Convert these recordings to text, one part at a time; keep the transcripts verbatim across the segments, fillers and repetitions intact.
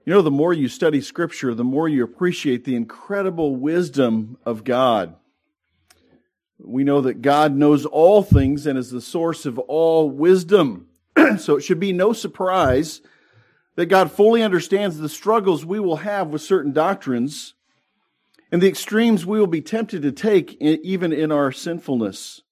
You know, the more you study Scripture, the more you appreciate the incredible wisdom of God. We know that God knows all things and is the source of all wisdom. So it should be no surprise that God fully understands the struggles we will have with certain doctrines and the extremes we will be tempted to take even in our sinfulness.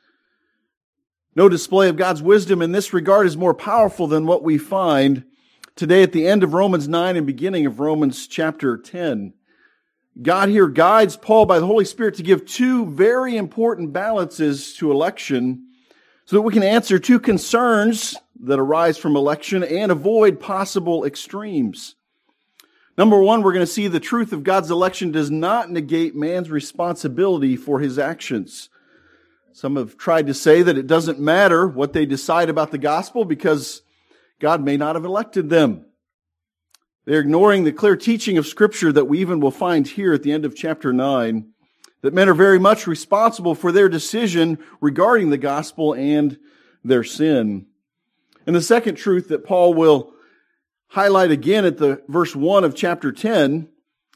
No display of God's wisdom in this regard is more powerful than what we find today at the end of Romans nine and beginning of Romans chapter ten. God here guides Paul by the Holy Spirit to give two very important balances to election so that we can answer two concerns that arise from election and avoid possible extremes. Number one, we're going to see the truth of God's election does not negate man's responsibility for his actions. Some have tried to say that it doesn't matter what they decide about the gospel because God may not have elected them. They're ignoring the clear teaching of Scripture that we even will find here at the end of chapter nine, that men are very much responsible for their decision regarding the gospel and their sin. And the second truth that Paul will highlight again at the verse one of chapter ten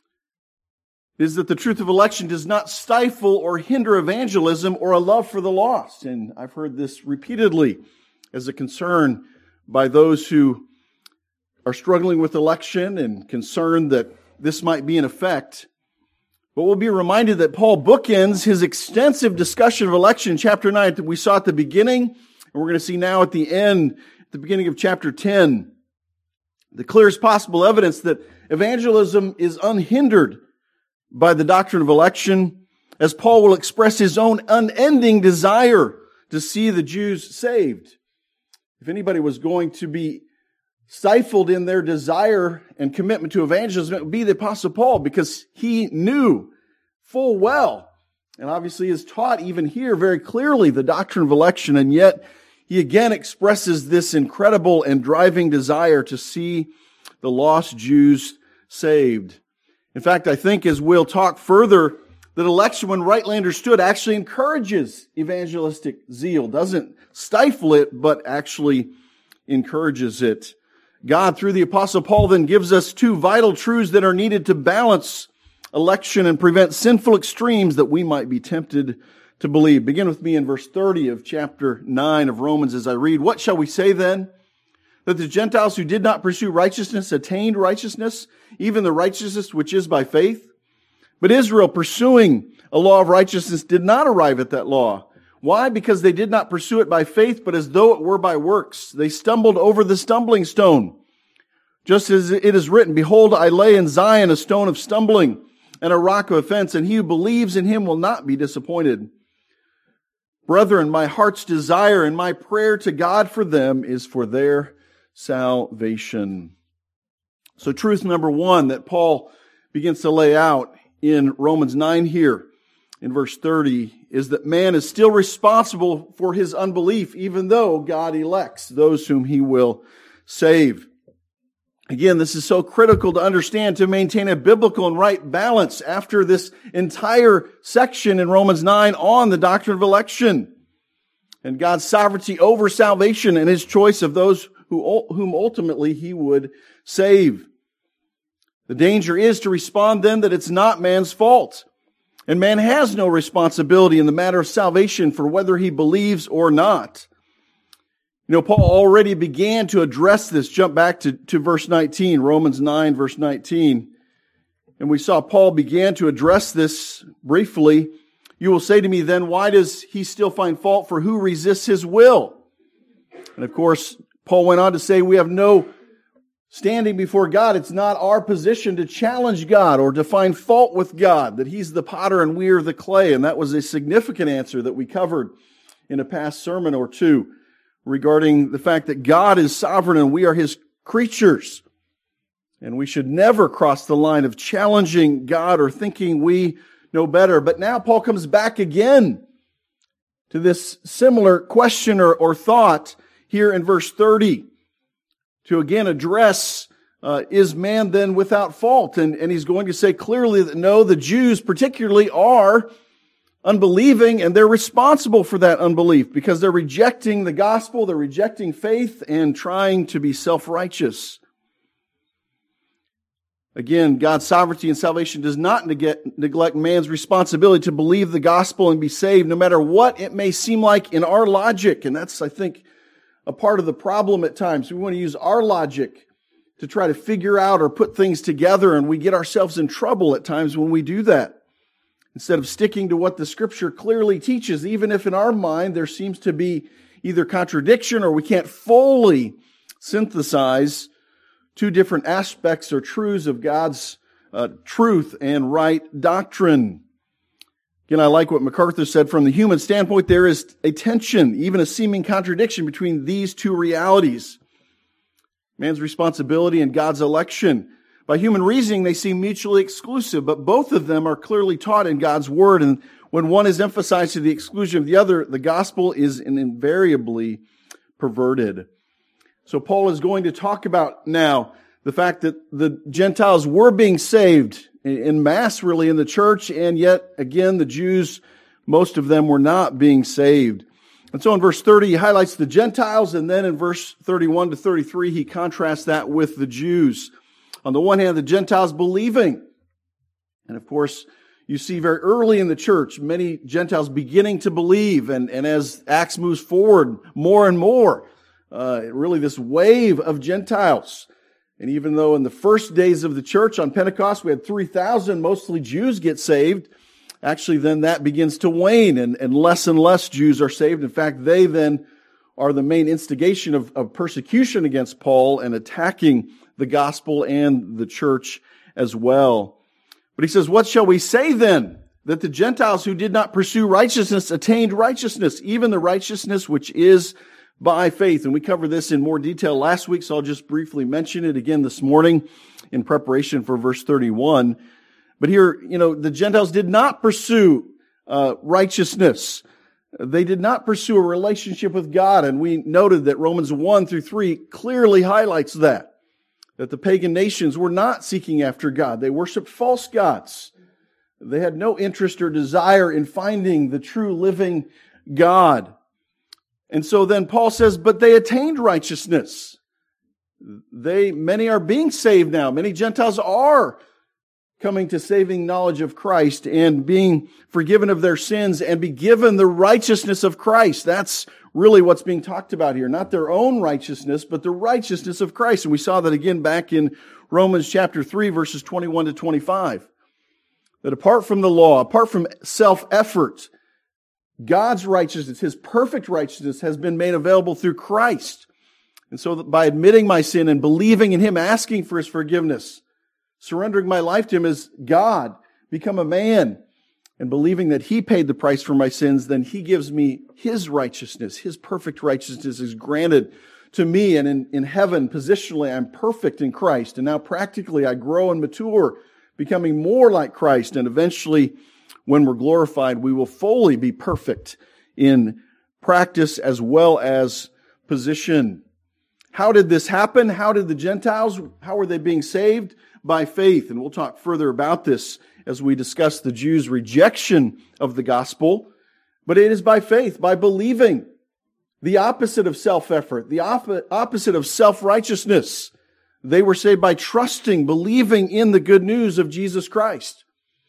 is that the truth of election does not stifle or hinder evangelism or a love for the lost. And I've heard this repeatedly as a concern by those who are struggling with election and concerned that this might be in effect. But we'll be reminded that Paul bookends his extensive discussion of election in chapter nine that we saw at the beginning, and we're going to see now at the end, at the beginning of chapter ten, the clearest possible evidence that evangelism is unhindered by the doctrine of election, as Paul will express his own unending desire to see the Jews saved. If anybody was going to be stifled in their desire and commitment to evangelism, it would be the Apostle Paul, because he knew full well, and obviously is taught even here very clearly, the doctrine of election, and yet he again expresses this incredible and driving desire to see the lost Jews saved. In fact, I think as we'll talk further, that election, when rightly understood, actually encourages evangelistic zeal, doesn't stifle it, but actually encourages it. God, through the Apostle Paul, then gives us two vital truths that are needed to balance election and prevent sinful extremes that we might be tempted to believe. Begin with me in verse thirty of chapter nine of Romans as I read. What shall we say then? That the Gentiles who did not pursue righteousness attained righteousness, even the righteousness which is by faith? But Israel, pursuing a law of righteousness, did not arrive at that law. Why? Because they did not pursue it by faith, but as though it were by works. They stumbled over the stumbling stone. Just as it is written, behold, I lay in Zion a stone of stumbling and a rock of offense, and he who believes in him will not be disappointed. Brethren, my heart's desire and my prayer to God for them is for their salvation. So truth number one that Paul begins to lay out in Romans nine here in verse thirty is that man is still responsible for his unbelief, even though God elects those whom he will save. Again, this is so critical to understand to maintain a biblical and right balance after this entire section in Romans nine on the doctrine of election and God's sovereignty over salvation and his choice of those who, whom ultimately he would save. The danger is to respond then that it's not man's fault. And man has no responsibility in the matter of salvation for whether he believes or not. You know, Paul already began to address this. Jump back to, to verse nineteen, Romans nine, verse nineteen. And we saw Paul began to address this briefly. You will say to me then, why does he still find fault for who resists his will? And of course, Paul went on to say we have no standing before God. It's not our position to challenge God or to find fault with God, that he's the potter and we are the clay. And that was a significant answer that we covered in a past sermon or two regarding the fact that God is sovereign and we are his creatures. And we should never cross the line of challenging God or thinking we know better. But now Paul comes back again to this similar question or, or thought here in verse thirty. To again address, uh, is man then without fault? And, and he's going to say clearly that no, the Jews particularly are unbelieving, and they're responsible for that unbelief because they're rejecting the gospel, they're rejecting faith, and trying to be self-righteous. Again, God's sovereignty and salvation does not neg- neglect man's responsibility to believe the gospel and be saved, no matter what it may seem like in our logic. And that's, I think, a part of the problem at times. We want to use our logic to try to figure out or put things together, and we get ourselves in trouble at times when we do that. Instead of sticking to what the Scripture clearly teaches, even if in our mind there seems to be either contradiction or we can't fully synthesize two different aspects or truths of God's uh, truth and right doctrine. Again, I like what MacArthur said. From the human standpoint, there is a tension, even a seeming contradiction between these two realities. Man's responsibility and God's election. By human reasoning, they seem mutually exclusive, but both of them are clearly taught in God's Word. And when one is emphasized to the exclusion of the other, the gospel is invariably perverted. So Paul is going to talk about now the fact that the Gentiles were being saved in mass, really, in the church, and yet, again, the Jews, most of them were not being saved. And so in verse thirty, he highlights the Gentiles, and then in verse thirty-one to thirty-three, he contrasts that with the Jews. On the one hand, the Gentiles believing. And of course, you see very early in the church, many Gentiles beginning to believe, and, and as Acts moves forward, more and more, uh, really this wave of Gentiles. And even though in the first days of the church on Pentecost, we had three thousand, mostly Jews get saved, actually then that begins to wane, and, and less and less Jews are saved. In fact, they then are the main instigation of, of persecution against Paul and attacking the gospel and the church as well. But he says, what shall we say then? That the Gentiles who did not pursue righteousness attained righteousness, even the righteousness which is by faith. And we covered this in more detail last week, so I'll just briefly mention it again this morning in preparation for verse thirty-one. But here, you know, the Gentiles did not pursue uh, righteousness. They did not pursue a relationship with God. And we noted that Romans one through three clearly highlights that. That the pagan nations were not seeking after God. They worshiped false gods. They had no interest or desire in finding the true living God. And so then Paul says, but they attained righteousness. They, many are being saved now. Many Gentiles are coming to saving knowledge of Christ and being forgiven of their sins and be given the righteousness of Christ. That's really what's being talked about here. Not their own righteousness, but the righteousness of Christ. And we saw that again back in Romans chapter three, verses twenty-one to twenty-five. That apart from the law, apart from self-effort, God's righteousness, His perfect righteousness, has been made available through Christ. And so by admitting my sin and believing in Him, asking for His forgiveness, surrendering my life to Him as God, become a man, and believing that He paid the price for my sins, then He gives me His righteousness. His perfect righteousness is granted to me. And in, in heaven, positionally, I'm perfect in Christ. And now practically, I grow and mature, becoming more like Christ. And eventually, when we're glorified, we will fully be perfect in practice as well as position. How did this happen? How did the Gentiles, how were they being saved? By faith. And we'll talk further about this as we discuss the Jews' rejection of the gospel. But it is by faith, by believing. The opposite of self-effort, the op- opposite of self-righteousness. They were saved by trusting, believing in the good news of Jesus Christ.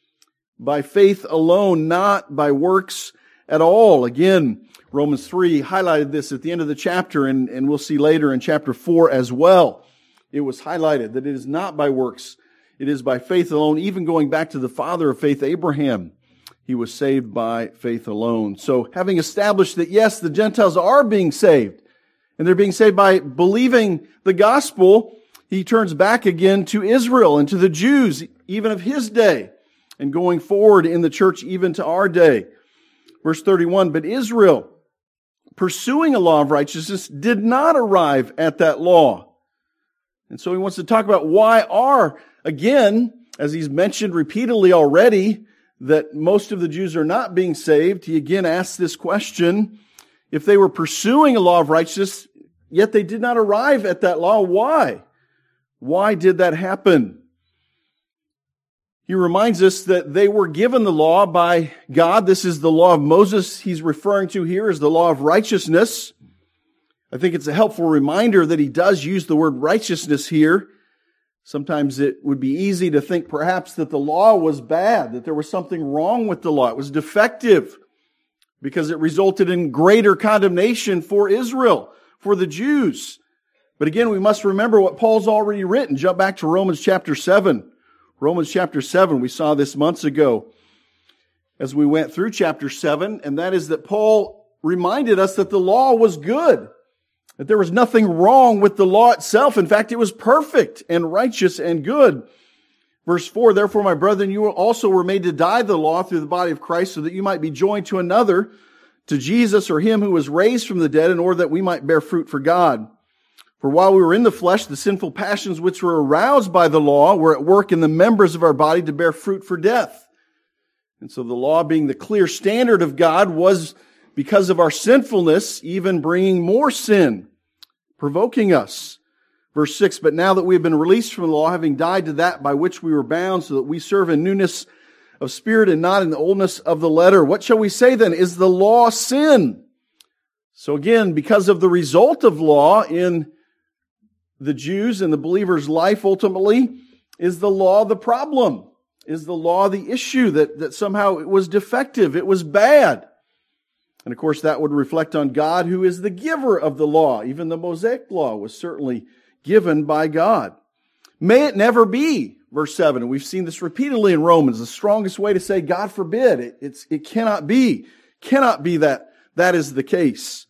By faith alone, not by works at all. Again, Romans three highlighted this at the end of the chapter, and, and we'll see later in chapter four as well. It was highlighted that it is not by works. It is by faith alone. Even going back to the father of faith, Abraham, he was saved by faith alone. So having established that, yes, the Gentiles are being saved, and they're being saved by believing the gospel, he turns back again to Israel and to the Jews, even of his day, and going forward in the church even to our day. Verse thirty-one, but Israel, pursuing a law of righteousness, did not arrive at that law. And so he wants to talk about why are, again, as he's mentioned repeatedly already, that most of the Jews are not being saved. He again asks this question. If they were pursuing a law of righteousness, yet they did not arrive at that law, why? Why did that happen? He reminds us that they were given the law by God. This is the law of Moses he's referring to here as the law of righteousness. I think it's a helpful reminder that he does use the word righteousness here. Sometimes it would be easy to think perhaps that the law was bad, that there was something wrong with the law. It was defective because it resulted in greater condemnation for Israel, for the Jews. But again, we must remember what Paul's already written. Jump back to Romans chapter seven. Romans chapter seven, we saw this months ago as we went through chapter seven, and that is that Paul reminded us that the law was good, that there was nothing wrong with the law itself. In fact, it was perfect and righteous and good. Verse four, therefore, my brethren, you also were made to die to the law through the body of Christ, so that you might be joined to another, to Jesus or him who was raised from the dead, in order that we might bear fruit for God. For while we were in the flesh, the sinful passions which were aroused by the law were at work in the members of our body to bear fruit for death. And so the law, being the clear standard of God, was, because of our sinfulness, even bringing more sin, provoking us. Verse six, but now that we have been released from the law, having died to that by which we were bound, so that we serve in newness of spirit and not in the oldness of the letter. What shall we say then? Is the law sin? So again, because of the result of law in the Jews and the believer's life, ultimately, is the law the problem? Is the law the issue that, that somehow it was defective, it was bad? And of course, that would reflect on God, who is the giver of the law. Even the Mosaic law was certainly given by God. May it never be, verse seven. And we've seen this repeatedly in Romans. The strongest way to say, God forbid, it, it's, it cannot be. Cannot be that that is the case.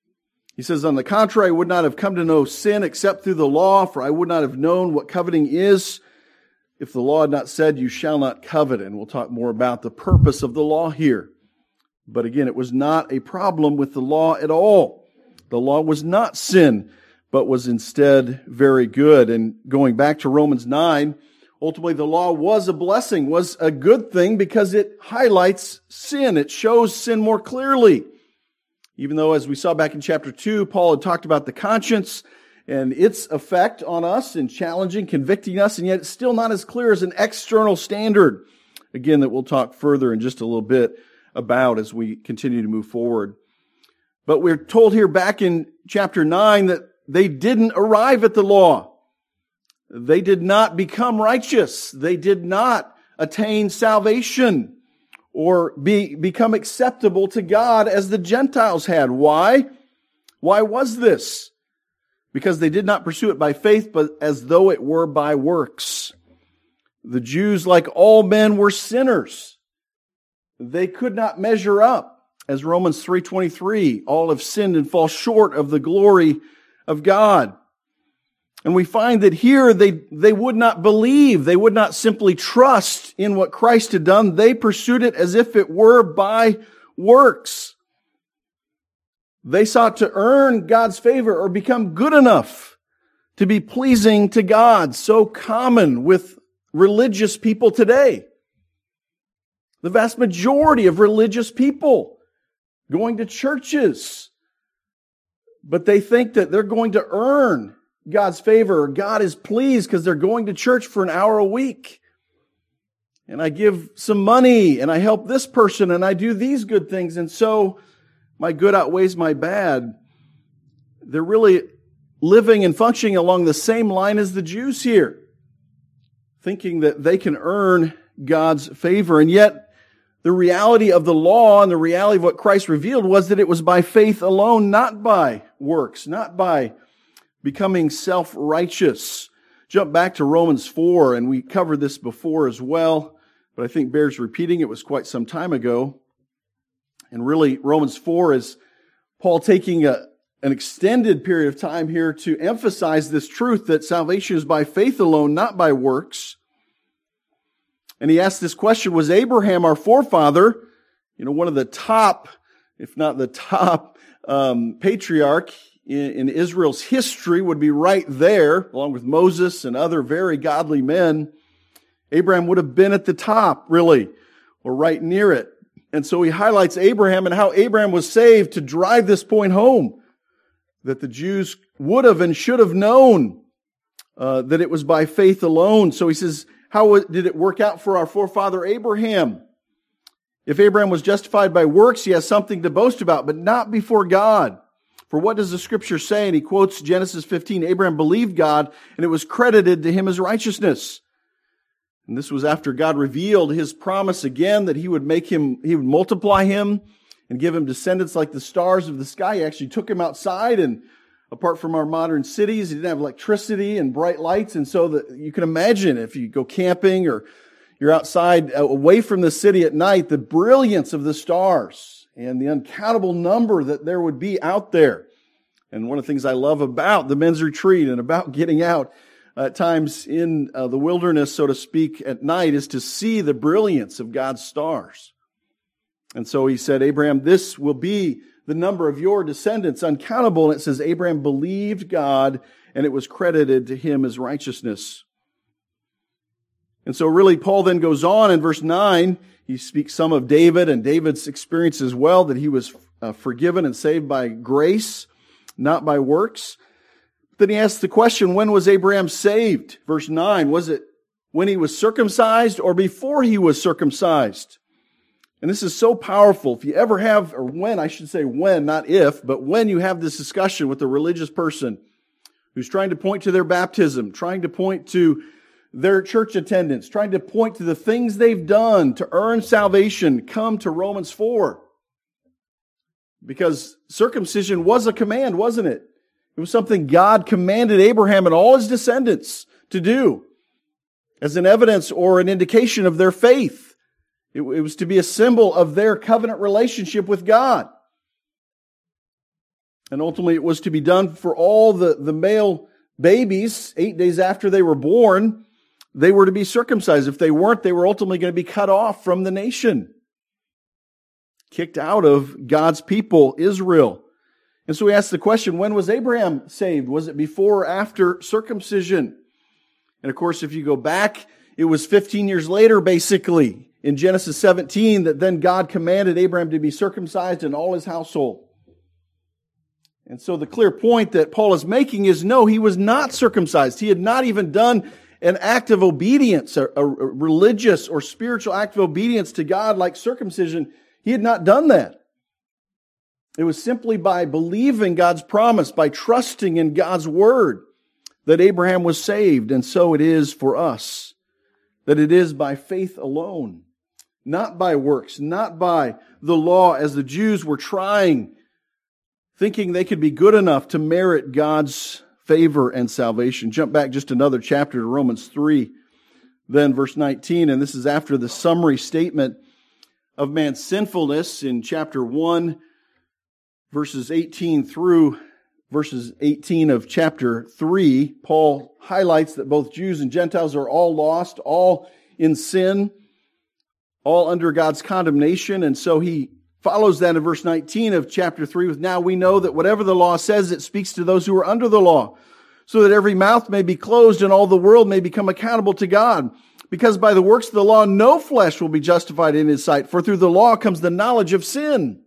He says, on the contrary, I would not have come to know sin except through the law, for I would not have known what coveting is if the law had not said, you shall not covet. And we'll talk more about the purpose of the law here. But again, it was not a problem with the law at all. The law was not sin, but was instead very good. And going back to Romans nine, ultimately the law was a blessing, was a good thing because it highlights sin. It shows sin more clearly. Even though, as we saw back in chapter two, Paul had talked about the conscience and its effect on us in challenging, convicting us, and yet it's still not as clear as an external standard. Again, that we'll talk further in just a little bit about as we continue to move forward. But we're told here back in chapter nine that they didn't arrive at the law. They did not become righteous. They did not attain salvation or be, become acceptable to God as the Gentiles had. Why? Why was this? Because they did not pursue it by faith, but as though it were by works. The Jews, like all men, were sinners. They could not measure up. As Romans three twenty-three, all have sinned and fall short of the glory of God. And we find that here they, they would not believe. They would not simply trust in what Christ had done. They pursued it as if it were by works. They sought to earn God's favor or become good enough to be pleasing to God. So common with religious people today. The vast majority of religious people going to churches, but they think that they're going to earn God's favor, or God is pleased because they're going to church for an hour a week. And I give some money, and I help this person, and I do these good things, and so my good outweighs my bad. They're really living and functioning along the same line as the Jews here, thinking that they can earn God's favor. And yet, the reality of the law and the reality of what Christ revealed was that it was by faith alone, not by works, not by becoming self-righteous. Jump back to Romans four, and we covered this before as well, but I think bears repeating. It was quite some time ago. And really, Romans four is Paul taking a, an extended period of time here to emphasize this truth that salvation is by faith alone, not by works. And he asked this question, was Abraham our forefather, you know, one of the top, if not the top um, patriarch in, in Israel's history, would be right there, along with Moses and other very godly men. Abraham would have been at the top, really, or right near it. And so he highlights Abraham and how Abraham was saved to drive this point home, that the Jews would have and should have known uh, that it was by faith alone. So he says, how did it work out for our forefather Abraham? If Abraham was justified by works, he has something to boast about, but not before God. For what does the Scripture say? And he quotes Genesis fifteen, Abraham believed God, and it was credited to him as righteousness. And this was after God revealed his promise again that he would make him, he would multiply him and give him descendants like the stars of the sky. He actually took him outside, and apart from our modern cities, he didn't have electricity and bright lights. And so that you can imagine if you go camping or you're outside away from the city at night, the brilliance of the stars and the uncountable number that there would be out there. And one of the things I love about the men's retreat and about getting out at times in uh, the wilderness, so to speak, at night is to see the brilliance of God's stars. And so he said, Abraham, this will be the number of your descendants, uncountable. And it says, Abraham believed God, and it was credited to him as righteousness. And so really, Paul then goes on in verse nine. He speaks some of David and David's experience as well, that he was uh, forgiven and saved by grace, not by works. Then he asks the question, when was Abraham saved? Verse nine, was it when he was circumcised or before he was circumcised? And this is so powerful. If you ever have, or when, I should say when, not if, but when you have this discussion with a religious person who's trying to point to their baptism, trying to point to their church attendance, trying to point to the things they've done to earn salvation, come to Romans four. Because circumcision was a command, wasn't it? It was something God commanded Abraham and all his descendants to do as an evidence or an indication of their faith. It, it was to be a symbol of their covenant relationship with God. And ultimately it was to be done for all the, the male babies. Eight days after they were born, they were to be circumcised. If they weren't, they were ultimately going to be cut off from the nation, kicked out of God's people, Israel. And so we ask the question, when was Abraham saved? Was it before or after circumcision? And of course, if you go back, it was fifteen years later, basically, in Genesis seventeen, that then God commanded Abraham to be circumcised and all his household. And so the clear point that Paul is making is, no, he was not circumcised. He had not even done an act of obedience, a, a religious or spiritual act of obedience to God like circumcision. He had not done that. It was simply by believing God's promise, by trusting in God's word, that Abraham was saved. And so it is for us, that it is by faith alone, not by works, not by the law, as the Jews were trying, thinking they could be good enough to merit God's favor and salvation. Jump back just another chapter to Romans three, then verse nineteen, and this is after the summary statement of man's sinfulness in chapter one, verses eighteen through verses eighteen of chapter three. Paul highlights that both Jews and Gentiles are all lost, all in sin, all under God's condemnation. And so he follows that in verse nineteen of chapter three with, now we know that whatever the law says, it speaks to those who are under the law, so that every mouth may be closed and all the world may become accountable to God. Because by the works of the law, no flesh will be justified in his sight, for through the law comes the knowledge of sin.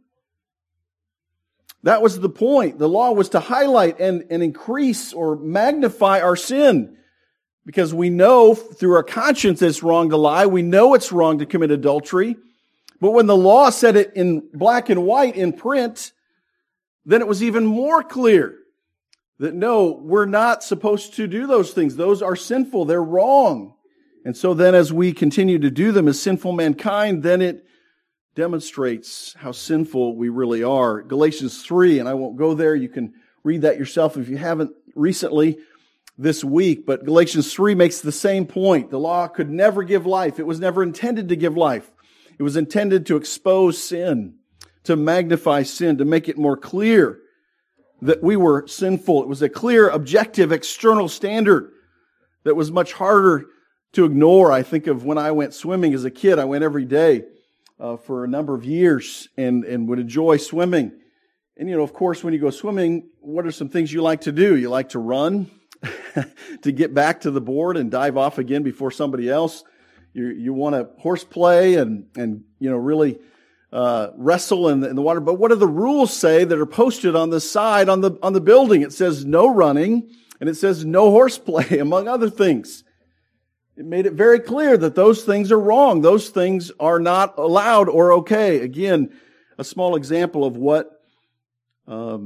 That was the point. The law was to highlight and, and increase or magnify our sin. Because we know through our conscience it's wrong to lie. We know it's wrong to commit adultery. But when the law said it in black and white in print, then it was even more clear that no, we're not supposed to do those things. Those are sinful. They're wrong. And so then as we continue to do them as sinful mankind, then it demonstrates how sinful we really are. Galatians three, and I won't go there. You can read that yourself if you haven't recently this week. But Galatians three makes the same point. The law could never give life. It was never intended to give life. It was intended to expose sin, to magnify sin, to make it more clear that we were sinful. It was a clear, objective, external standard that was much harder to ignore. I think of when I went swimming as a kid. I went every day uh, for a number of years and, and would enjoy swimming. And, you know, of course, when you go swimming, what are some things you like to do? You like to run, to get back to the board and dive off again before somebody else. You you want to horseplay and, and, you know, really uh, wrestle in the, in the water. But what do the rules say that are posted on the side on the on the building? It says no running and it says no horseplay, among other things. It made it very clear that those things are wrong. Those things are not allowed or okay. Again, a small example of what um,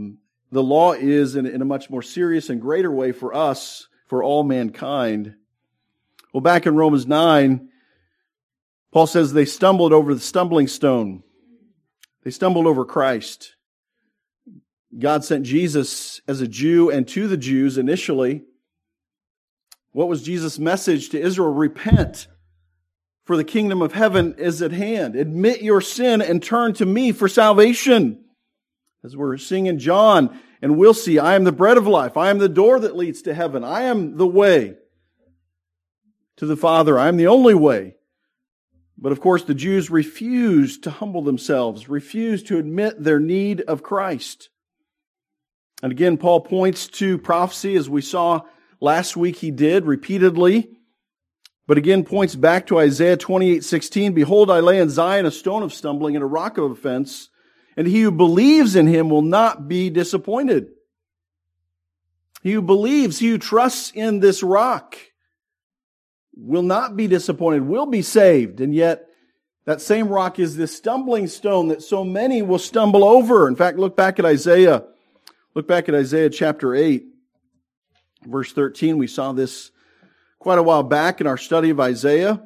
the law is in, in a much more serious and greater way for us, for all mankind. Well, back in Romans nine, Paul says they stumbled over the stumbling stone. They stumbled over Christ. God sent Jesus as a Jew and to the Jews initially. What was Jesus' message to Israel? Repent, for the kingdom of heaven is at hand. Admit your sin and turn to me for salvation. As we're singing John, and we'll see, I am the bread of life. I am the door that leads to heaven. I am the way to the Father. I am the only way. But of course, the Jews refused to humble themselves, refused to admit their need of Christ. And again, Paul points to prophecy, as we saw last week he did repeatedly. But again, points back to Isaiah twenty-eight sixteen. Behold, I lay in Zion a stone of stumbling and a rock of offense, and he who believes in him will not be disappointed. He who believes, he who trusts in this rock will not be disappointed, will be saved. And yet, that same rock is this stumbling stone that so many will stumble over. In fact, look back at Isaiah. Look back at Isaiah chapter eight, verse thirteen. We saw this quite a while back in our study of Isaiah.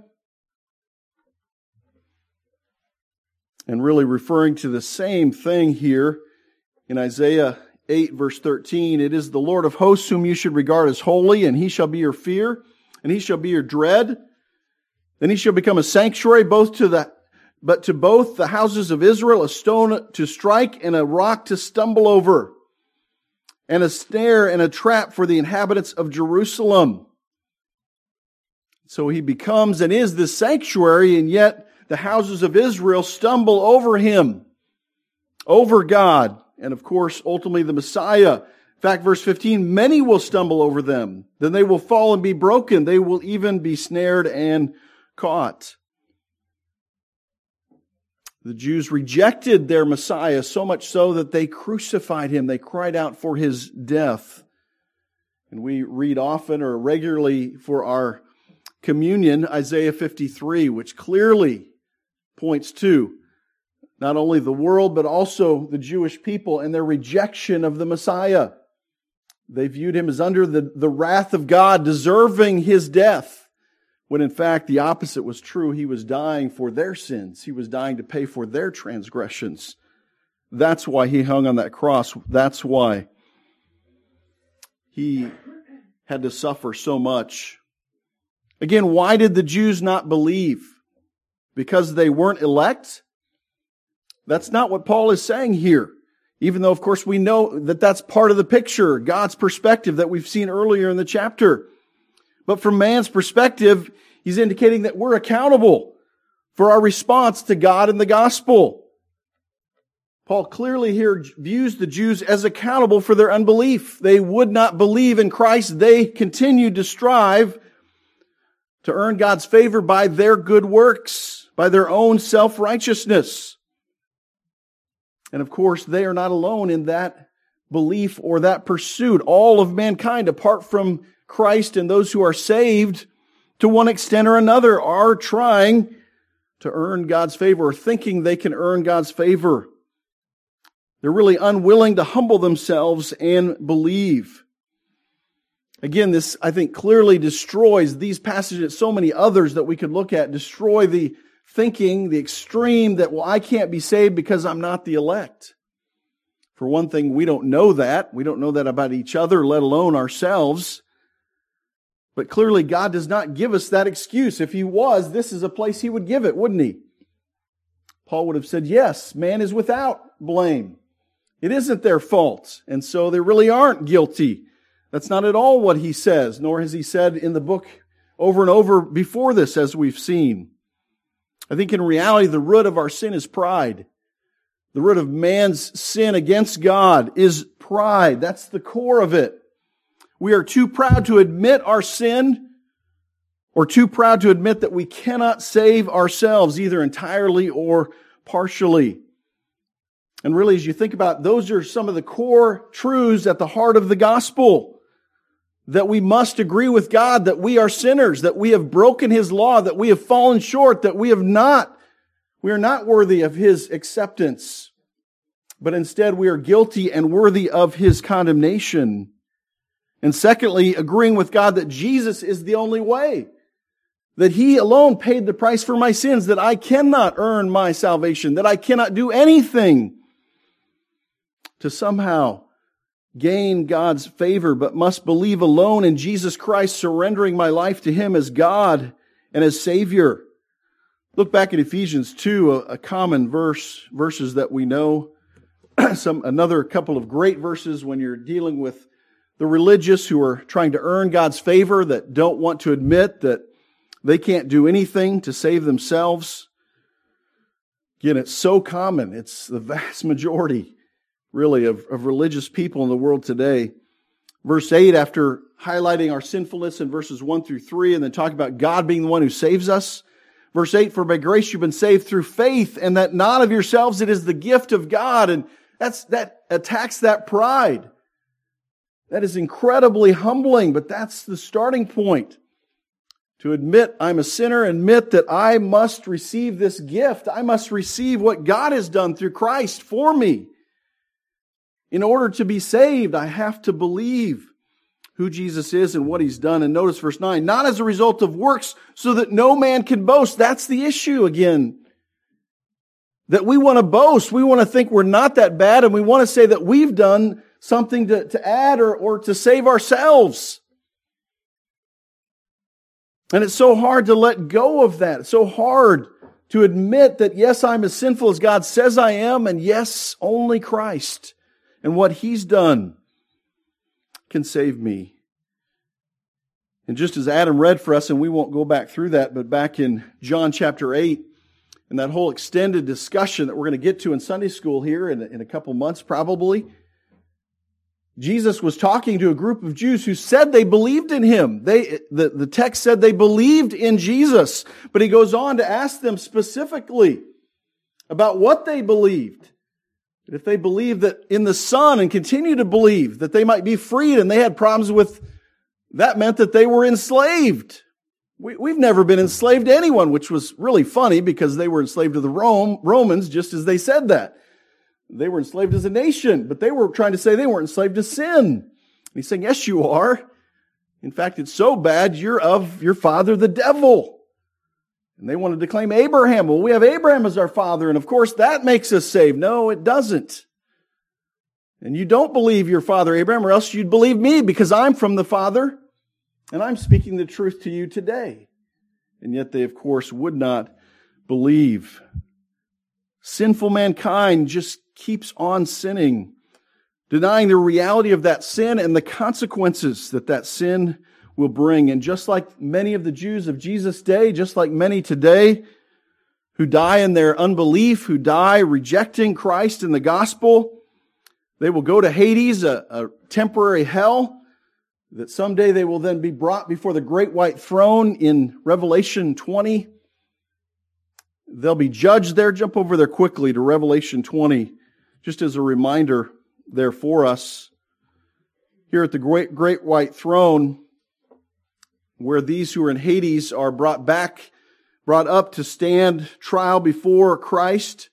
And really referring to the same thing here in Isaiah eight, verse thirteen. It is the Lord of hosts whom you should regard as holy, and he shall be your fear, and he shall be your dread. Then he shall become a sanctuary both to the but to both the houses of Israel, a stone to strike and a rock to stumble over, and a snare and a trap for the inhabitants of Jerusalem. So he becomes and is this sanctuary, and yet the houses of Israel stumble over him, over God, and of course, ultimately the Messiah. In fact, verse fifteen, many will stumble over them. Then they will fall and be broken. They will even be snared and caught. The Jews rejected their Messiah, so much so that they crucified him. They cried out for his death. And we read often or regularly for our communion Isaiah fifty-three, which clearly points to not only the world, but also the Jewish people and their rejection of the Messiah. They viewed him as under the, the wrath of God, deserving his death, when in fact the opposite was true. He was dying for their sins. He was dying to pay for their transgressions. That's why he hung on that cross. That's why he had to suffer so much. Again, why did the Jews not believe? Because they weren't elect? That's not what Paul is saying here. Even though, of course, we know that that's part of the picture, God's perspective that we've seen earlier in the chapter. But from man's perspective, he's indicating that we're accountable for our response to God and the gospel. Paul clearly here views the Jews as accountable for their unbelief. They would not believe in Christ. They continued to strive to earn God's favor by their good works, by their own self-righteousness. And of course, they are not alone in that belief or that pursuit. All of mankind, apart from Christ and those who are saved, to one extent or another, are trying to earn God's favor, or thinking they can earn God's favor. They're really unwilling to humble themselves and believe. Again, this, I think, clearly destroys these passages, so many others that we could look at, destroy the thinking, the extreme that, well, I can't be saved because I'm not the elect. For one thing, we don't know that. We don't know that about each other, let alone ourselves. But clearly, God does not give us that excuse. If He was, this is a place He would give it, wouldn't He? Paul would have said, yes, man is without blame. It isn't their fault, and so they really aren't guilty. That's not at all what he says, nor has he said in the book over and over before this, as we've seen. I think in reality, the root of our sin is pride. The root of man's sin against God is pride. That's the core of it. We are too proud to admit our sin, or too proud to admit that we cannot save ourselves, either entirely or partially. And really, as you think about it, those are some of the core truths at the heart of the gospel. That we must agree with God that we are sinners, that we have broken His law, that we have fallen short, that we have not, we are not worthy of His acceptance. but instead we are guilty and worthy of His condemnation. And secondly, agreeing with God that Jesus is the only way, that He alone paid the price for my sins, that I cannot earn my salvation, that I cannot do anything to somehow gain God's favor, but must believe alone in Jesus Christ, surrendering my life to Him as God and as Savior. Look back at Ephesians two, a, a common verse, verses that we know. Some another couple of great verses when you're dealing with the religious who are trying to earn God's favor, that don't want to admit that they can't do anything to save themselves. Again, it's so common. It's the vast majority, really, of, of religious people in the world today. Verse eight, after highlighting our sinfulness in verses one through three, and then talking about God being the one who saves us. Verse eight, for by grace you've been saved through faith, and that not of yourselves, it is the gift of God. And that's that attacks that pride. That is incredibly humbling, but that's the starting point. To admit I'm a sinner, admit that I must receive this gift. I must receive what God has done through Christ for me. In order to be saved, I have to believe who Jesus is and what He's done. And notice verse nine, not as a result of works, so that no man can boast. That's the issue again. That we want to boast. We want to think we're not that bad, and we want to say that we've done something to, to add or, or to save ourselves. And it's so hard to let go of that. It's so hard to admit that, yes, I'm as sinful as God says I am, and yes, only Christ and what He's done can save me. And just as Adam read for us, and we won't go back through that, but back in John chapter eight, and that whole extended discussion that we're going to get to in Sunday school here in, in a couple months probably, Jesus was talking to a group of Jews who said they believed in Him. They, the, the text said they believed in Jesus. But He goes on to ask them specifically about what they believed. If they believed that in the Son and continue to believe that they might be freed, and they had problems with, that meant that they were enslaved. We, we've never been enslaved to anyone, which was really funny because they were enslaved to the Rome, Romans just as they said that. They were enslaved as a nation, but they were trying to say they weren't enslaved to sin. And He's saying, yes, you are. In fact, it's so bad, you're of your father, the devil. And they wanted to claim Abraham. Well, we have Abraham as our father, and of course that makes us saved. No, it doesn't. And you don't believe your father Abraham, or else you'd believe me, because I'm from the Father, and I'm speaking the truth to you today. And yet they, of course, would not believe. Sinful mankind just keeps on sinning, denying the reality of that sin and the consequences that that sin will bring. And just like many of the Jews of Jesus' day, just like many today who die in their unbelief, who die rejecting Christ and the gospel, they will go to Hades, a, a temporary hell, that someday they will then be brought before the great white throne in Revelation twenty. They'll be judged there. Jump over there quickly to Revelation twenty, just as a reminder there for us. Here at the great, great white throne, where these who are in Hades are brought back, brought up to stand trial before Christ.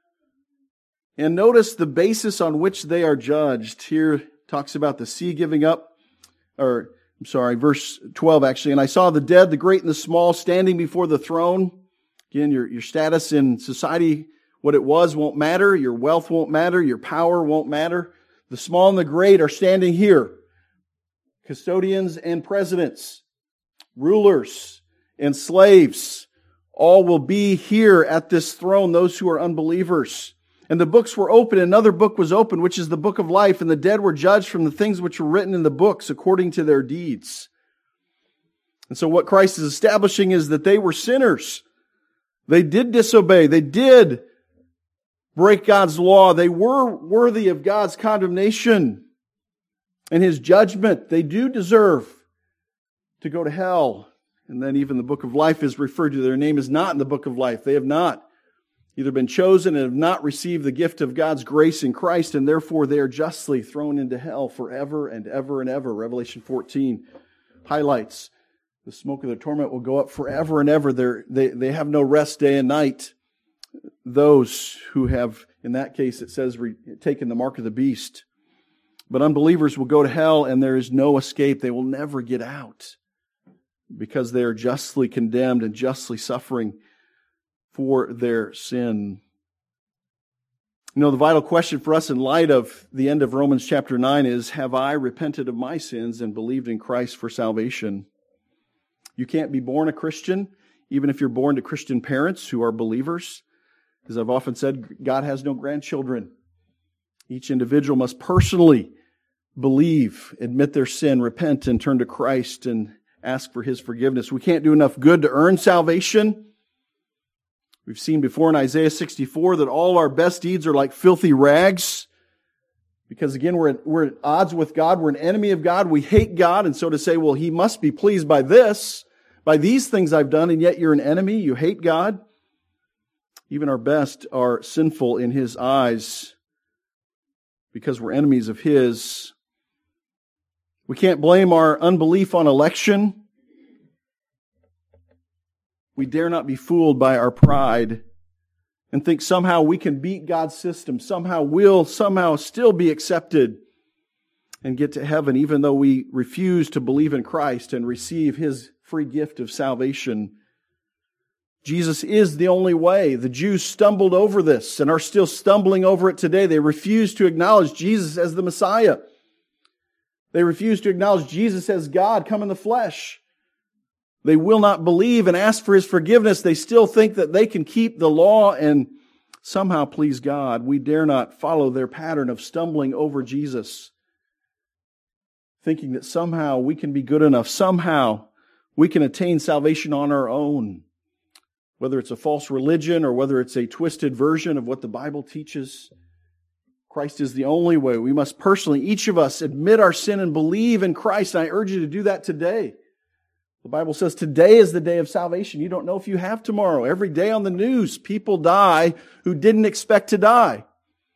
And notice the basis on which they are judged. Here talks about the sea giving up, or I'm sorry, verse twelve actually. And I saw the dead, the great and the small, standing before the throne. Again, your, your status in society, what it was, won't matter. Your wealth won't matter. Your power won't matter. The small and the great are standing here. Custodians and presidents, rulers and slaves, all will be here at this throne, those who are unbelievers. And the books were open, and another book was open, which is the book of life, and the dead were judged from the things which were written in the books according to their deeds. And so what Christ is establishing is that they were sinners. They did disobey. They did break God's law. They were worthy of God's condemnation and His judgment. They do deserve to go to hell. And then even the book of life is referred to. Their name is not in the book of life. They have not either been chosen and have not received the gift of God's grace in Christ, and therefore they are justly thrown into hell forever and ever and ever. Revelation fourteen highlights the smoke of their torment will go up forever and ever. They're, they they have no rest day and night. Those who have In that case, it says re- taking the mark of the beast. But unbelievers will go to hell and there is no escape. They will never get out because they are justly condemned and justly suffering for their sin. You know, the vital question for us in light of the end of Romans chapter nine is, have I repented of my sins and believed in Christ for salvation? You can't be born a Christian, even if you're born to Christian parents who are believers. As I've often said, God has no grandchildren. Each individual must personally believe, admit their sin, repent, and turn to Christ and ask for His forgiveness. We can't do enough good to earn salvation. We've seen before in Isaiah sixty-four that all our best deeds are like filthy rags. Because again, we're at, we're at odds with God. We're an enemy of God. We hate God. And so to say, well, He must be pleased by this, by these things I've done, and yet you're an enemy. You hate God. Even our best are sinful in His eyes because we're enemies of His. We can't blame our unbelief on election. We dare not be fooled by our pride and think somehow we can beat God's system, somehow we'll somehow still be accepted and get to heaven, even though we refuse to believe in Christ and receive His free gift of salvation. Jesus is the only way. The Jews stumbled over this and are still stumbling over it today. They refuse to acknowledge Jesus as the Messiah. They refuse to acknowledge Jesus as God come in the flesh. They will not believe and ask for His forgiveness. They still think that they can keep the law and somehow please God. We dare not follow their pattern of stumbling over Jesus, thinking that somehow we can be good enough. Somehow we can attain salvation on our own. Whether it's a false religion or whether it's a twisted version of what the Bible teaches, Christ is the only way. We must personally, each of us, admit our sin and believe in Christ. And I urge you to do that today. The Bible says today is the day of salvation. You don't know if you have tomorrow. Every day on the news, people die who didn't expect to die.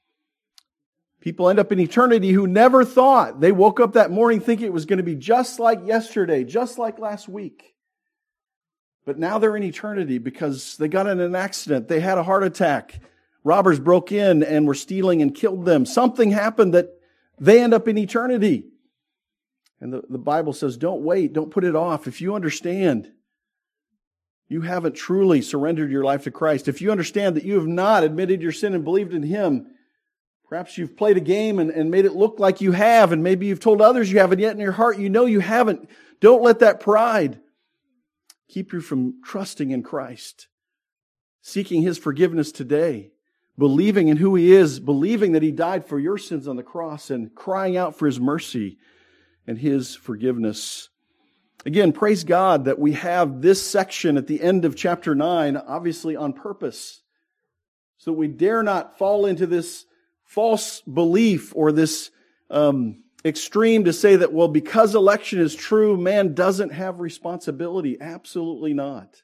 People end up in eternity who never thought. They woke up that morning thinking it was going to be just like yesterday, just like last week. But now they're in eternity because they got in an accident. They had a heart attack. Robbers broke in and were stealing and killed them. Something happened that they end up in eternity. And the, the Bible says, don't wait, don't put it off. If you understand you haven't truly surrendered your life to Christ, if you understand that you have not admitted your sin and believed in Him, perhaps you've played a game and, and made it look like you have, and maybe you've told others you haven't, yet in your heart you know you haven't. Don't let that pride keep you from trusting in Christ, seeking His forgiveness today, believing in who He is, believing that He died for your sins on the cross, and crying out for His mercy and His forgiveness. Again, praise God that we have this section at the end of chapter nine, obviously on purpose, so that we dare not fall into this false belief or this um, extreme to say that, well, because election is true, man doesn't have responsibility. Absolutely not.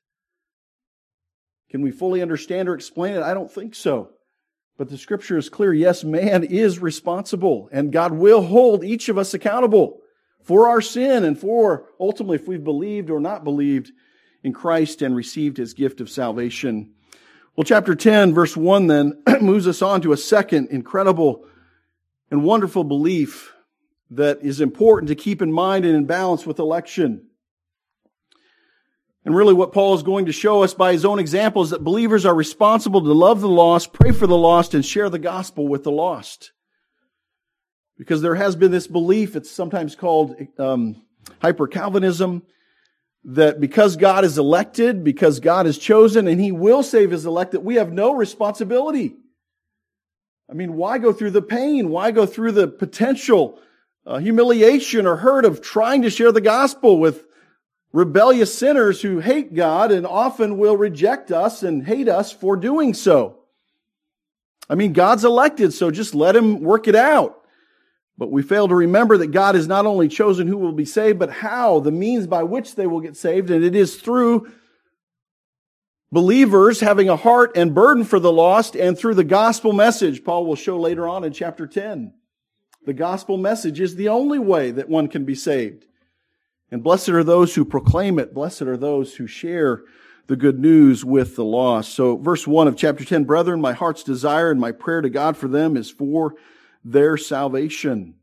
Can we fully understand or explain it? I don't think so. But the Scripture is clear. Yes, man is responsible, and God will hold each of us accountable for our sin and for, ultimately, if we've believed or not believed in Christ and received His gift of salvation. Well, chapter ten, verse one then, moves us on to a second incredible and wonderful belief that is important to keep in mind and in balance with election. And really what Paul is going to show us by his own example is that believers are responsible to love the lost, pray for the lost, and share the gospel with the lost. Because there has been this belief, it's sometimes called um, hyper-Calvinism, that because God is elected, because God is chosen, and He will save His elect, that we have no responsibility. I mean, why go through the pain? Why go through the potential uh, humiliation or hurt of trying to share the gospel with rebellious sinners who hate God and often will reject us and hate us for doing so? I mean, God's elected, so just let Him work it out. But we fail to remember that God has not only chosen who will be saved, but how, the means by which they will get saved. And it is through believers having a heart and burden for the lost and through the gospel message. Paul will show later on in chapter ten. The gospel message is the only way that one can be saved. And blessed are those who proclaim it. Blessed are those who share the good news with the lost. So verse one of chapter ten, brethren, my heart's desire and my prayer to God for them is for their salvation.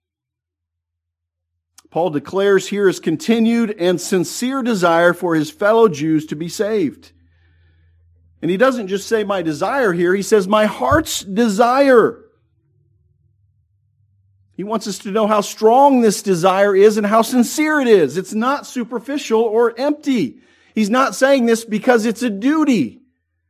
Paul declares here his continued and sincere desire for his fellow Jews to be saved. And he doesn't just say my desire here, he says my heart's desire. He wants us to know how strong this desire is and how sincere it is. It's not superficial or empty. He's not saying this because it's a duty.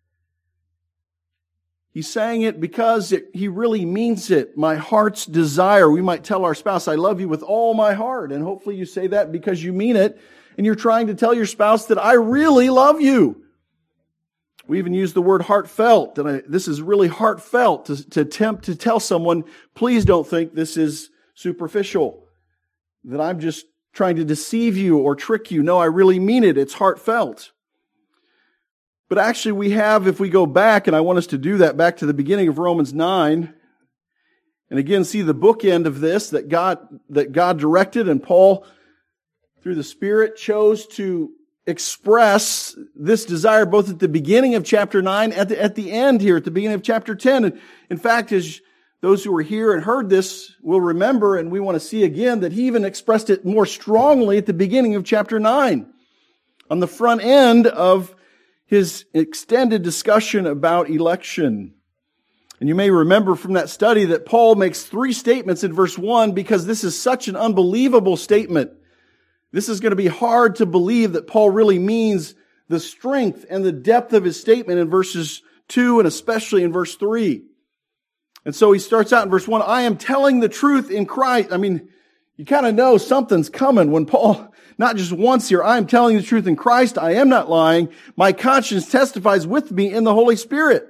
He's saying it because it, he really means it. My heart's desire. We might tell our spouse, I love you with all my heart. And hopefully you say that because you mean it. And you're trying to tell your spouse that I really love you. We even use the word heartfelt. And I, this is really heartfelt to, to attempt to tell someone, please don't think this is superficial. That I'm just trying to deceive you or trick you. No, I really mean it. It's heartfelt. But actually we have, if we go back, and I want us to do that back to the beginning of Romans nine, and again see the bookend of this that God, that God directed and Paul, through the Spirit, chose to express this desire both at the beginning of chapter nine, at the, at the end here, at the beginning of chapter ten. And in fact, as those who were here and heard this will remember, and we want to see again, that he even expressed it more strongly at the beginning of chapter nine. On the front end of his extended discussion about election. And you may remember from that study that Paul makes three statements in verse one because this is such an unbelievable statement. This is going to be hard to believe that Paul really means the strength and the depth of his statement in verses two and especially in verse three. And so he starts out in verse one, I am telling the truth in Christ. I mean, you kind of know something's coming when Paul, not just once here, I am telling the truth in Christ. I am not lying. My conscience testifies with me in the Holy Spirit.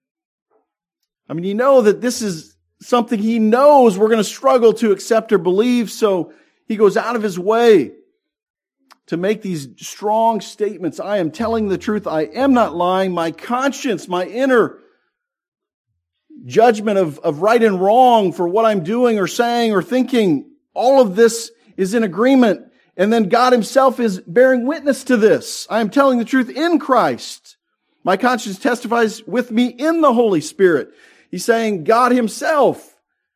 I mean, you know that this is something he knows we're going to struggle to accept or believe. So he goes out of his way to make these strong statements. I am telling the truth. I am not lying. My conscience, my inner judgment of, of right and wrong for what I'm doing or saying or thinking, all of this is in agreement. And then God himself is bearing witness to this. I am telling the truth in Christ. My conscience testifies with me in the Holy Spirit. He's saying God himself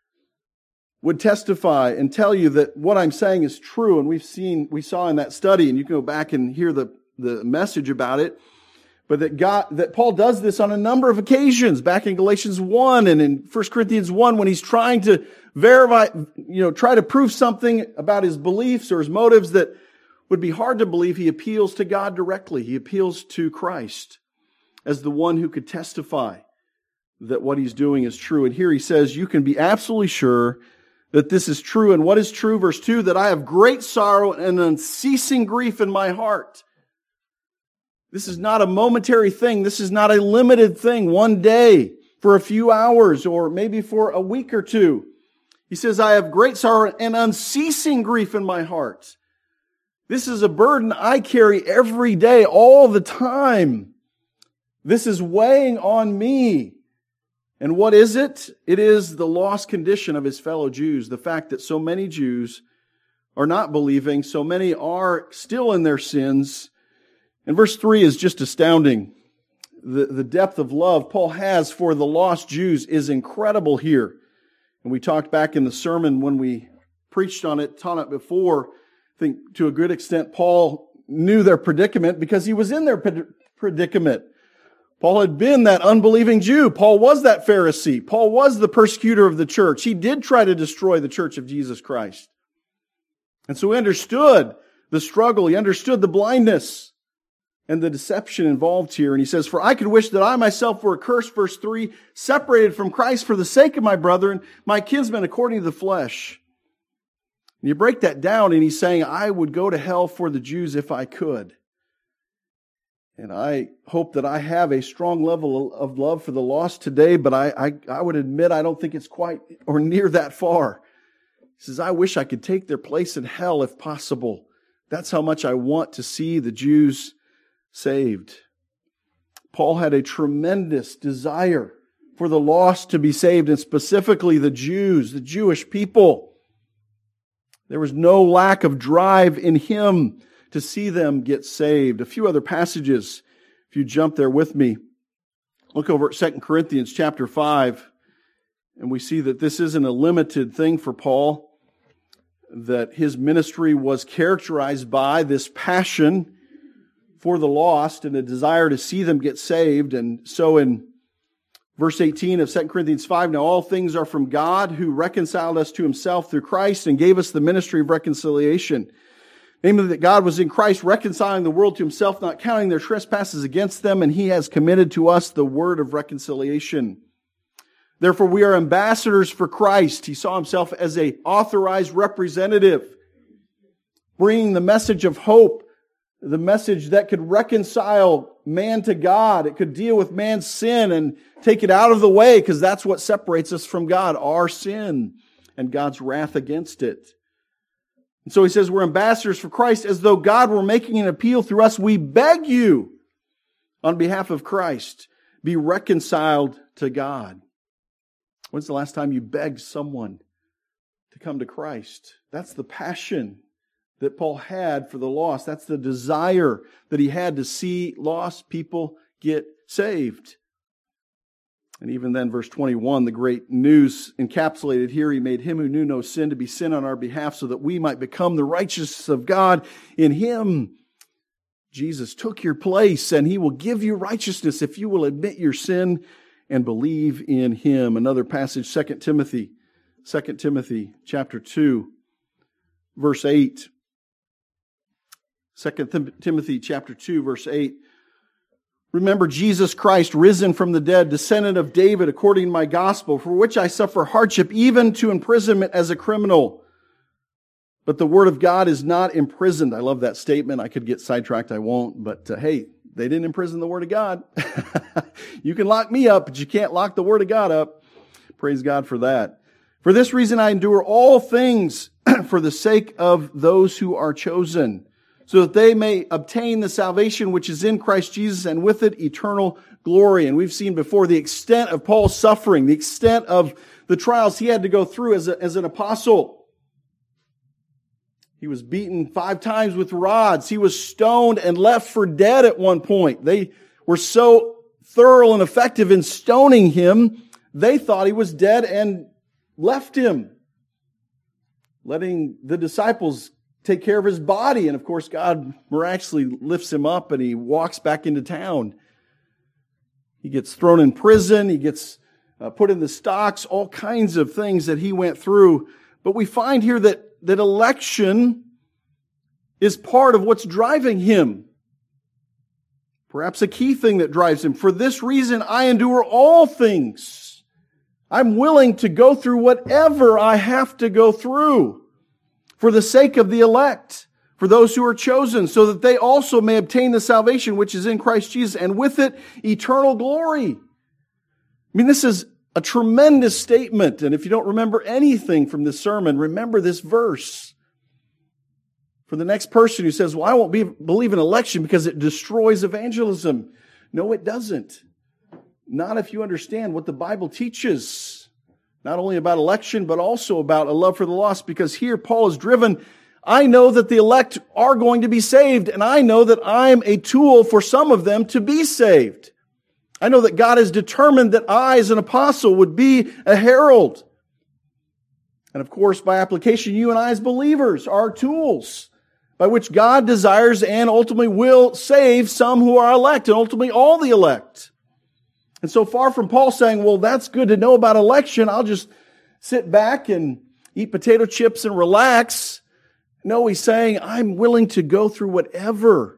would testify and tell you that what I'm saying is true. And we've seen, we saw in that study, and you can go back and hear the, the message about it. But that God, that Paul does this on a number of occasions, back in Galatians one and in First Corinthians one, when he's trying to verify, you know, try to prove something about his beliefs or his motives that would be hard to believe. He appeals to God directly. He appeals to Christ as the one who could testify that what he's doing is true. And here he says, you can be absolutely sure that this is true. And what is true? Verse two, that I have great sorrow and unceasing grief in my heart. This is not a momentary thing. This is not a limited thing, one day, for a few hours, or maybe for a week or two. He says, I have great sorrow and unceasing grief in my heart. This is a burden I carry every day, all the time. This is weighing on me. And what is it? It is the lost condition of his fellow Jews. The fact that so many Jews are not believing, so many are still in their sins. And verse three is just astounding. The, the depth of love Paul has for the lost Jews is incredible here. And we talked back in the sermon when we preached on it, taught it before. I think to a good extent Paul knew their predicament because he was in their predicament. Paul had been that unbelieving Jew. Paul was that Pharisee. Paul was the persecutor of the church. He did try to destroy the church of Jesus Christ. And so he understood the struggle. He understood the blindness and the deception involved here. And he says, for I could wish that I myself were accursed, verse three, separated from Christ for the sake of my brethren, my kinsmen according to the flesh. And you break that down and he's saying, I would go to hell for the Jews if I could. And I hope that I have a strong level of love for the lost today, but I, I, I would admit I don't think it's quite or near that far. He says, I wish I could take their place in hell if possible. That's how much I want to see the Jews saved. Paul had a tremendous desire for the lost to be saved, and specifically the Jews, the Jewish people. There was no lack of drive in him to see them get saved. A few other passages If you jump there with me, look over at Second Corinthians chapter five, and we see that this isn't a limited thing for Paul, that his ministry was characterized by this passion for the lost and a desire to see them get saved. And so in verse eighteen of Second Corinthians five, now all things are from God, who reconciled us to himself through Christ and gave us the ministry of reconciliation. Namely, that God was in Christ reconciling the world to himself, not counting their trespasses against them, and he has committed to us the word of reconciliation. Therefore, we are ambassadors for Christ. He saw himself as an authorized representative, bringing the message of hope, the message that could reconcile man to God. It could deal with man's sin and take it out of the way, because that's what separates us from God, our sin and God's wrath against it. And so he says we're ambassadors for Christ, as though God were making an appeal through us. We beg you, on behalf of Christ, be reconciled to God. When's the last time you begged someone to come to Christ? That's the passion that Paul had for the lost. That's the desire that he had to see lost people get saved. And even then, verse twenty-one, the great news encapsulated here, he made him who knew no sin to be sin on our behalf, so that we might become the righteousness of God in him. Jesus took your place, and he will give you righteousness if you will admit your sin and believe in him. Another passage, Second Timothy, Second Timothy chapter two, verse eight. Second Timothy chapter two, verse eight. Remember Jesus Christ, risen from the dead, descendant of David, according to my gospel, for which I suffer hardship, even to imprisonment as a criminal. But the word of God is not imprisoned. I love that statement. I could get sidetracked. I won't. But uh, hey, they didn't imprison the word of God. You can lock me up, but you can't lock the word of God up. Praise God for that. For this reason I endure all things for the sake of those who are chosen, so that they may obtain the salvation which is in Christ Jesus, and with it eternal glory. And we've seen before the extent of Paul's suffering, the extent of the trials he had to go through as, a, as an apostle. He was beaten five times with rods. He was stoned and left for dead at one point. They were so thorough and effective in stoning him, they thought he was dead and left him, letting the disciples take care of his body. And of course, God miraculously lifts him up and he walks back into town. He gets thrown in prison. He gets uh, put in the stocks, all kinds of things that he went through. But we find here that, that election is part of what's driving him. Perhaps a key thing that drives him. For this reason, I endure all things. I'm willing to go through whatever I have to go through, for the sake of the elect, for those who are chosen, so that they also may obtain the salvation which is in Christ Jesus, and with it eternal glory. I mean, this is a tremendous statement. And if you don't remember anything from this sermon, remember this verse. For the next person who says, well, I won't be, believe in election because it destroys evangelism. No, it doesn't. Not if you understand what the Bible teaches. Not only about election, but also about a love for the lost. Because here Paul is driven, I know that the elect are going to be saved, and I know that I'm a tool for some of them to be saved. I know that God has determined that I, as an apostle, would be a herald. And of course, by application, you and I as believers are tools by which God desires and ultimately will save some who are elect, and ultimately all the elect. And so far from Paul saying, well, that's good to know about election, I'll just sit back and eat potato chips and relax. No, he's saying, I'm willing to go through whatever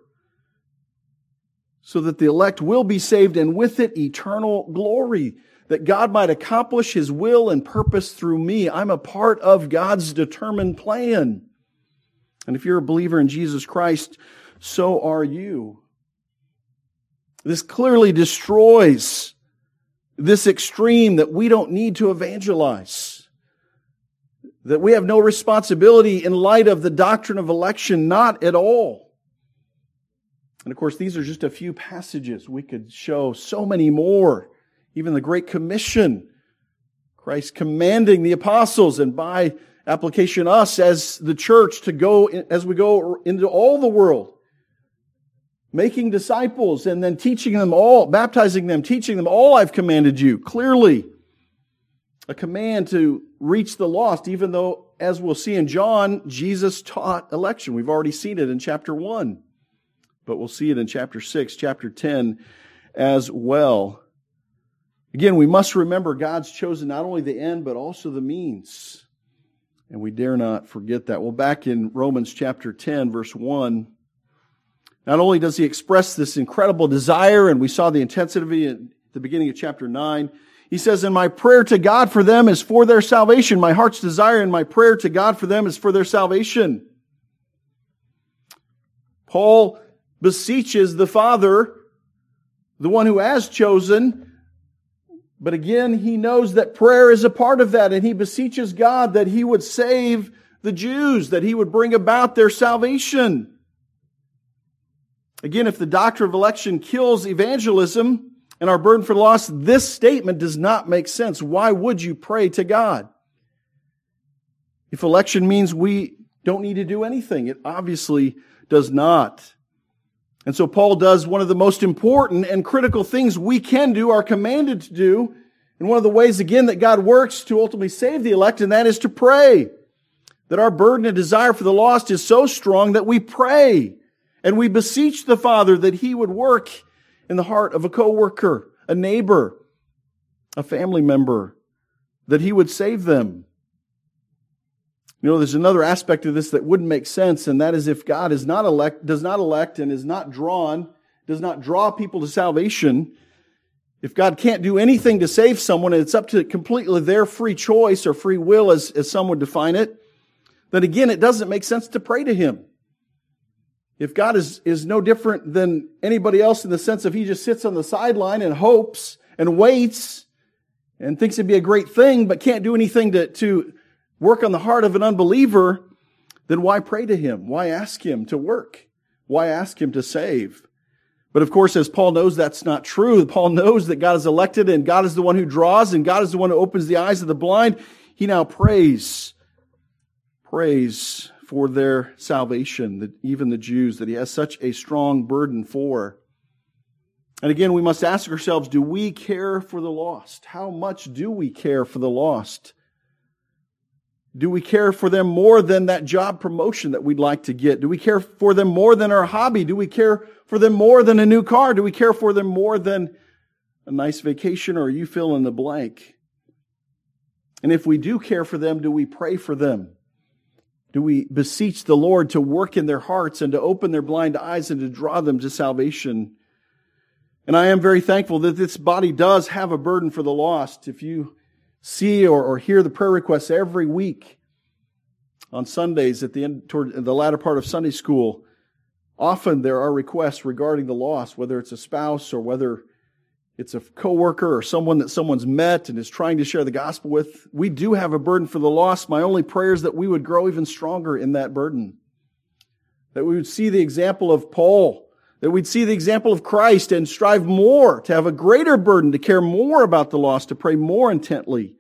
so that the elect will be saved, and with it eternal glory, that God might accomplish his will and purpose through me. I'm a part of God's determined plan. And if you're a believer in Jesus Christ, so are you. This clearly destroys this extreme that we don't need to evangelize, that we have no responsibility in light of the doctrine of election, not at all. And of course, these are just a few passages. We could show so many more. Even the Great Commission, Christ commanding the apostles, and by application us as the church, to go as we go into all the world, making disciples and then teaching them all, baptizing them, teaching them all I've commanded you. Clearly, a command to reach the lost, even though, as we'll see in John, Jesus taught election. We've already seen it in chapter one, but we'll see it in chapter six, chapter ten as well. Again, we must remember God's chosen not only the end, but also the means. And we dare not forget that. Well, back in Romans chapter ten, verse one, not only does he express this incredible desire, and we saw the intensity at the beginning of chapter nine, he says, and my prayer to God for them is for their salvation. My heart's desire and my prayer to God for them is for their salvation. Paul beseeches the Father, the one who has chosen, but again, he knows that prayer is a part of that, and he beseeches God that he would save the Jews, that he would bring about their salvation. Again, if the doctrine of election kills evangelism and our burden for the lost, this statement does not make sense. Why would you pray to God? If election means we don't need to do anything, it obviously does not. And so Paul does one of the most important and critical things we can do, are commanded to do, and one of the ways, again, that God works to ultimately save the elect, and that is to pray. That our burden and desire for the lost is so strong that we pray, and we beseech the Father that He would work in the heart of a coworker, a neighbor, a family member, that He would save them. You know, there's another aspect of this that wouldn't make sense, and that is if God is not elect, does not elect and is not drawn, does not draw people to salvation, if God can't do anything to save someone and it's up to completely their free choice or free will as, as some would define it, then again, it doesn't make sense to pray to Him. If God is, is no different than anybody else in the sense of He just sits on the sideline and hopes and waits and thinks it'd be a great thing but can't do anything to, to work on the heart of an unbeliever, then why pray to Him? Why ask Him to work? Why ask Him to save? But of course, as Paul knows, that's not true. Paul knows that God is elected and God is the one who draws and God is the one who opens the eyes of the blind. He now prays, prays for their salvation, that even the Jews that He has such a strong burden for. And again, we must ask ourselves, do we care for the lost? How much do we care for the lost? Do we care for them more than that job promotion that we'd like to get? Do we care for them more than our hobby? Do we care for them more than a new car? Do we care for them more than a nice vacation, or you fill in the blank? And if we do care for them, do we pray for them? Do we beseech the Lord to work in their hearts and to open their blind eyes and to draw them to salvation? And I am very thankful that this body does have a burden for the lost. If you see or, or hear the prayer requests every week on Sundays at the end, toward the latter part of Sunday school, often there are requests regarding the lost, whether it's a spouse or whether it's a coworker or someone that someone's met and is trying to share the gospel with. We do have a burden for the lost. My only prayer is that we would grow even stronger in that burden. That we would see the example of Paul, that we'd see the example of Christ and strive more to have a greater burden, to care more about the lost, to pray more intently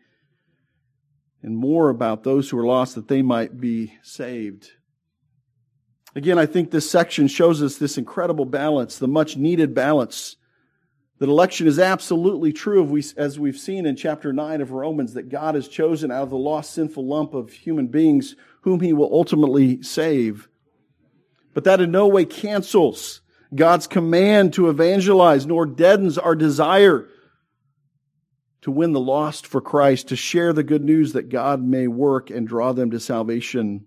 and more about those who are lost that they might be saved. Again, I think this section shows us this incredible balance, the much needed balance. That election is absolutely true, as we've seen in chapter nine of Romans, that God has chosen out of the lost sinful lump of human beings whom He will ultimately save. But that in no way cancels God's command to evangelize, nor deadens our desire to win the lost for Christ, to share the good news that God may work and draw them to salvation.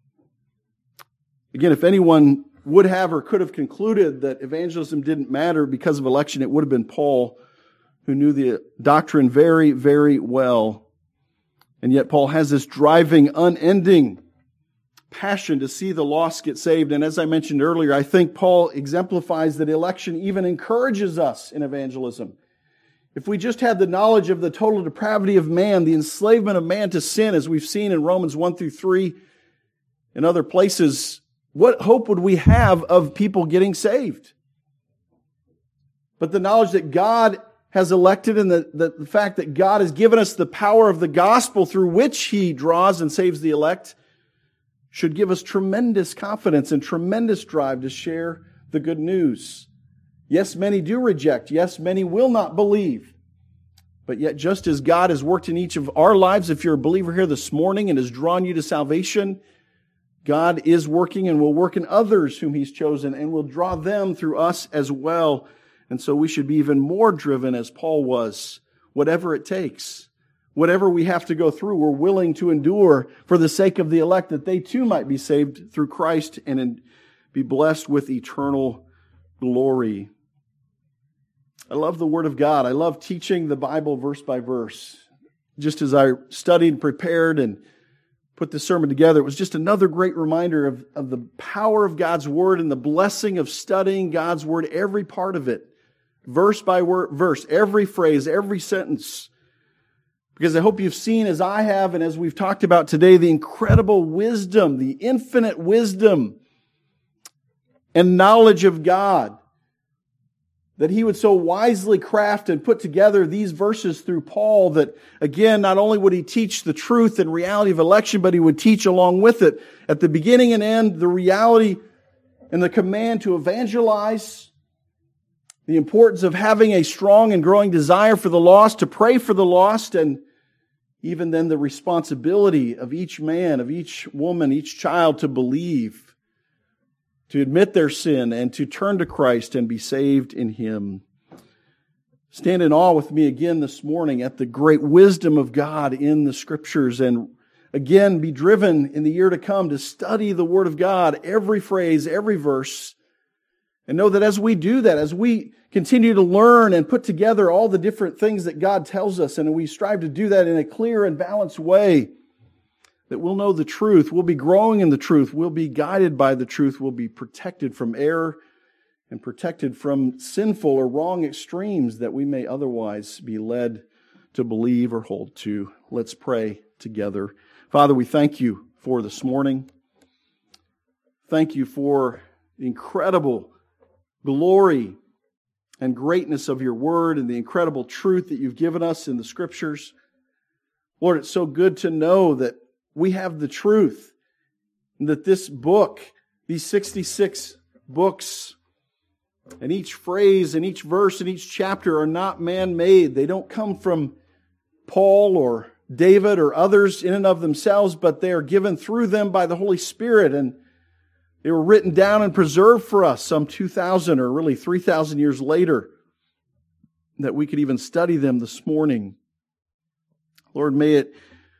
Again, if anyone would have or could have concluded that evangelism didn't matter because of election, it would have been Paul, who knew the doctrine very, very well. And yet Paul has this driving, unending passion to see the lost get saved. And as I mentioned earlier, I think Paul exemplifies that election even encourages us in evangelism. If we just had the knowledge of the total depravity of man, the enslavement of man to sin, as we've seen in Romans one through three and other places, what hope would we have of people getting saved? But the knowledge that God has elected and the, the, the fact that God has given us the power of the gospel through which He draws and saves the elect should give us tremendous confidence and tremendous drive to share the good news. Yes, many do reject. Yes, many will not believe. But yet, just as God has worked in each of our lives, if you're a believer here this morning and has drawn you to salvation, God is working and will work in others whom He's chosen and will draw them through us as well. And so we should be even more driven as Paul was, whatever it takes. Whatever we have to go through, we're willing to endure for the sake of the elect, that they too might be saved through Christ and be blessed with eternal glory. I love the Word of God. I love teaching the Bible verse by verse. Just as I studied, prepared, and put this sermon together, it was just another great reminder of, of the power of God's Word and the blessing of studying God's Word, every part of it, verse by word, verse, every phrase, every sentence. Because I hope you've seen, as I have, and as we've talked about today, the incredible wisdom, the infinite wisdom and knowledge of God, that He would so wisely craft and put together these verses through Paul, that again, not only would he teach the truth and reality of election, but he would teach along with it, at the beginning and end, the reality and the command to evangelize, the importance of having a strong and growing desire for the lost, to pray for the lost, and even then the responsibility of each man, of each woman, each child to believe, to admit their sin, and to turn to Christ and be saved in Him. Stand in awe with me again this morning at the great wisdom of God in the Scriptures, and again be driven in the year to come to study the Word of God, every phrase, every verse, and know that as we do that, as we continue to learn and put together all the different things that God tells us, and we strive to do that in a clear and balanced way, that we'll know the truth, we'll be growing in the truth, we'll be guided by the truth, we'll be protected from error and protected from sinful or wrong extremes that we may otherwise be led to believe or hold to. Let's pray together. Father, we thank You for this morning. Thank You for the incredible glory and greatness of Your Word and the incredible truth that You've given us in the Scriptures. Lord, it's so good to know that we have the truth, and that this book, these sixty-six books, and each phrase and each verse and each chapter are not man-made. They don't come from Paul or David or others in and of themselves, but they are given through them by the Holy Spirit, and they were written down and preserved for us some two thousand or really three thousand years later, that we could even study them this morning. Lord, may it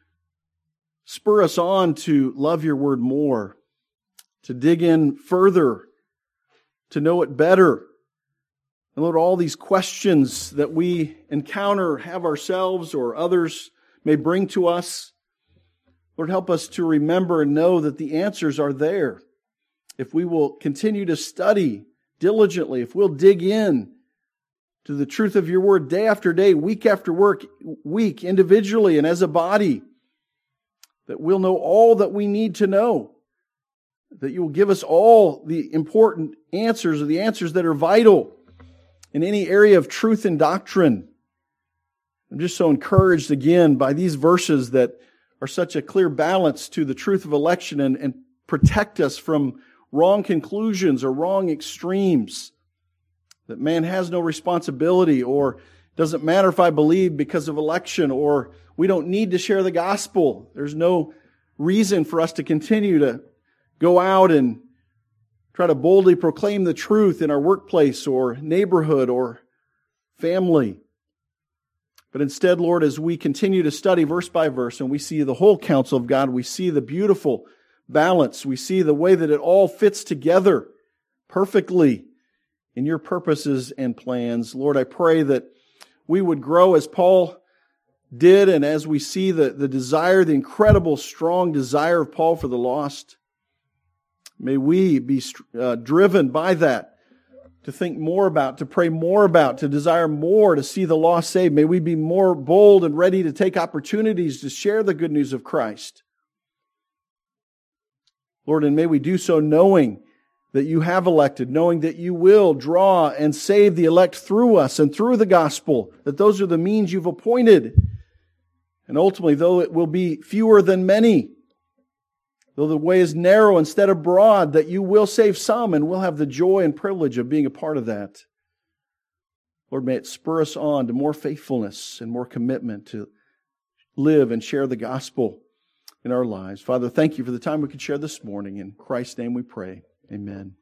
spur us on to love Your Word more, to dig in further, to know it better. And Lord, all these questions that we encounter, have ourselves or others may bring to us, Lord, help us to remember and know that the answers are there. If we will continue to study diligently, if we'll dig in to the truth of Your Word day after day, week after work, week, individually and as a body, that we'll know all that we need to know, that You will give us all the important answers, or the answers that are vital in any area of truth and doctrine. I'm just so encouraged again by these verses that are such a clear balance to the truth of election, and, and protect us from wrong conclusions or wrong extremes, that man has no responsibility, or doesn't matter if I believe because of election, or we don't need to share the gospel. There's no reason for us to continue to go out and try to boldly proclaim the truth in our workplace or neighborhood or family. But instead, Lord, as we continue to study verse by verse and we see the whole counsel of God, we see the beautiful balance, we see the way that it all fits together perfectly in Your purposes and plans. Lord, I pray that we would grow as Paul did, and as we see the, the desire, the incredible, strong desire of Paul for the lost, may we be uh, driven by that, to think more about, to pray more about, to desire more, to see the lost saved. May we be more bold and ready to take opportunities to share the good news of Christ. Lord, and may we do so knowing that You have elected, knowing that You will draw and save the elect through us and through the gospel, that those are the means You've appointed. And ultimately, though it will be fewer than many, Though the way is narrow instead of broad, that you will save some and we'll have the joy and privilege of being a part of that. Lord, may it spur us on to more faithfulness and more commitment to live and share the gospel in our lives. Father, thank you for the time we could share this morning. In Christ's name we pray. Amen.